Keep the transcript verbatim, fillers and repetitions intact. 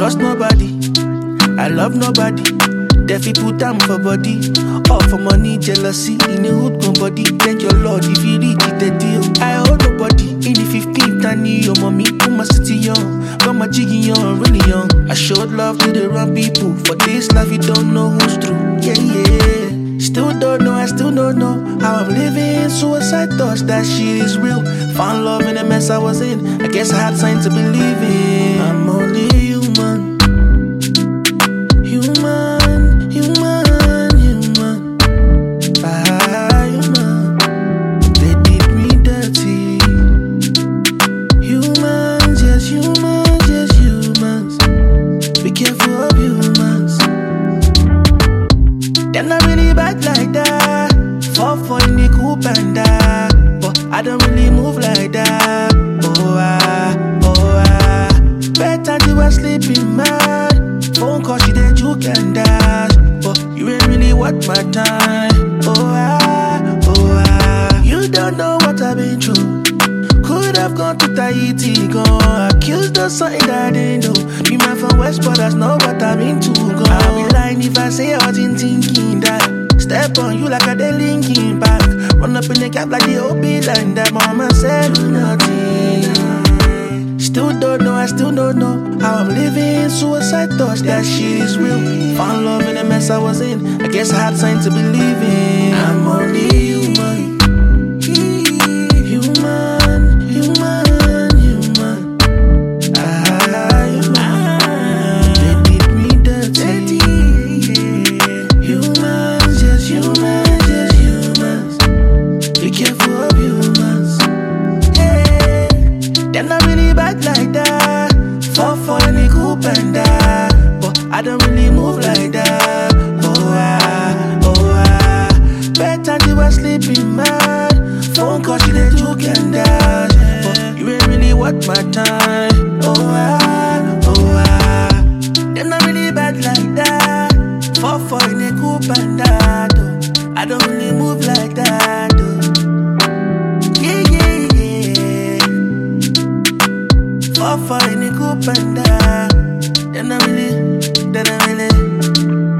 trust nobody, I love nobody. If you put them for body, all for money, jealousy, in a hood nobody. Thank your Lord if you reach it, the deal. I owe nobody. In the fifteenth, I need your mommy, put my city young, got my jiggy young, really young. I showed love to the wrong people. For this life, you don't know who's true. Yeah, yeah. Still don't know, I still don't know how I'm living. Suicide thoughts, that shit is real. Found love in the mess I was in. I guess I had signs to believe in. I'm only human. Human. They're not really bad like that. Fall for in the cool panda, but I don't really move like that. Oh ah, oh ah. Better you were sleeping mad. Phone call she did juke and dash, but you ain't really worth my time. Oh ah, oh ah. You don't know what I've been through. Could have gone to Tahiti, gone accused of something that I didn't do. Be man from West, but that's not what I've been to. Gone. I'll be lying if I say I wasn't thinking that. Step on you like a dead linking back. Run up in the gap like the O B and that mama said do nothing. Still don't know, I still don't know how I'm living. Suicide thoughts, that shit is real. Found love in the mess I was in. I guess I had signs to believe in. I'm only human. They're not really bad like that. Fall for any cool panda, but I don't really move like that. Oh ah, oh ah. Better you were sleeping mad. Phone call she did juke and dash, but you ain't really worth my time. Oh ah, oh ah. They're not really bad like that. Fall for any cool panda, though. I don't really move like that, though. Fall for any cool panda. Then I really, then I really